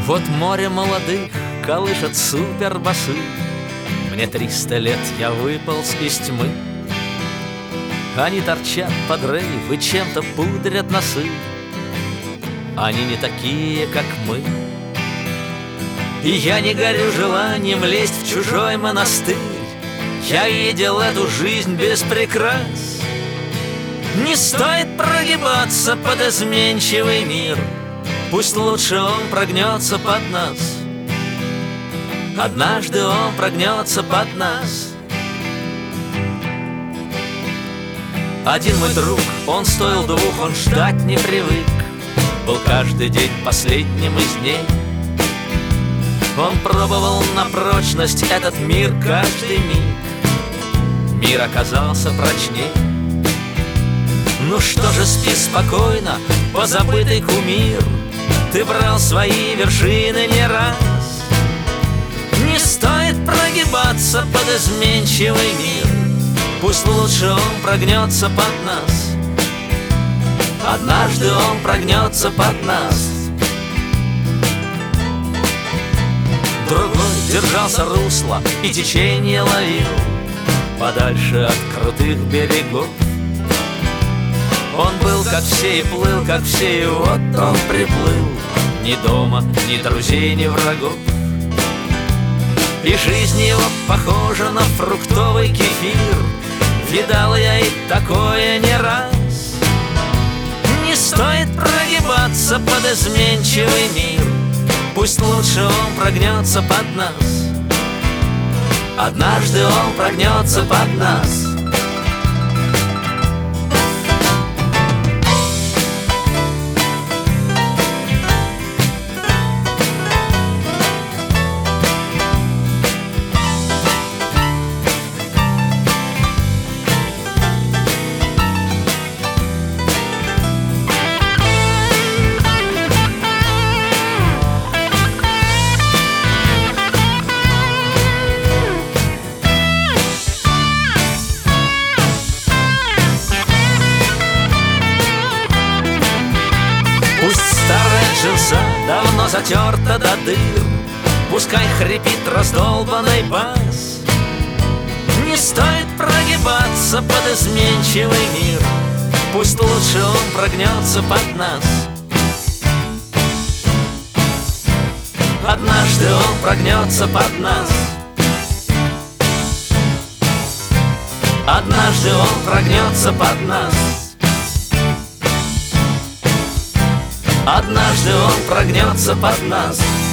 Вот море молодых колышет супербасы. Мне 300 лет, я выполз из тьмы. Они торчат под рейв и чем-то пудрят носы. Они не такие, как мы. И я не горю желанием лезть в чужой монастырь. Я видел эту жизнь без прикрас. Не стоит прогибаться под изменчивый мир. Пусть лучше он прогнется под нас. Однажды он прогнется под нас. Один мой друг, он стоил двух, он ждать не привык. Был каждый день последним из дней. Он пробовал на прочность этот мир каждый миг. Мир оказался прочней. Ну что же, спи спокойно, позабытый кумир. Ты брал свои вершины не раз. Не стоит прогибаться под изменчивый мир. Пусть лучше он прогнется под нас. Однажды он прогнется под нас. Другой держался русла и течение ловил подальше от крутых берегов. Он был как все и плыл, как все, и вот он приплыл. Ни дома, ни друзей, ни врагов. И жизнь его похожа на фруктовый кефир. Видал я и такое не раз. Не стоит прогибаться под изменчивый мир. Пусть лучше он прогнется под нас. Однажды он прогнется под нас. Джинса давно затерта до дыр. Пускай хрипит раздолбанный бас. Не стоит прогибаться под изменчивый мир. Пусть лучше он прогнется под нас. Однажды он прогнется под нас. Однажды он прогнется под нас. Однажды он прогнется под нас.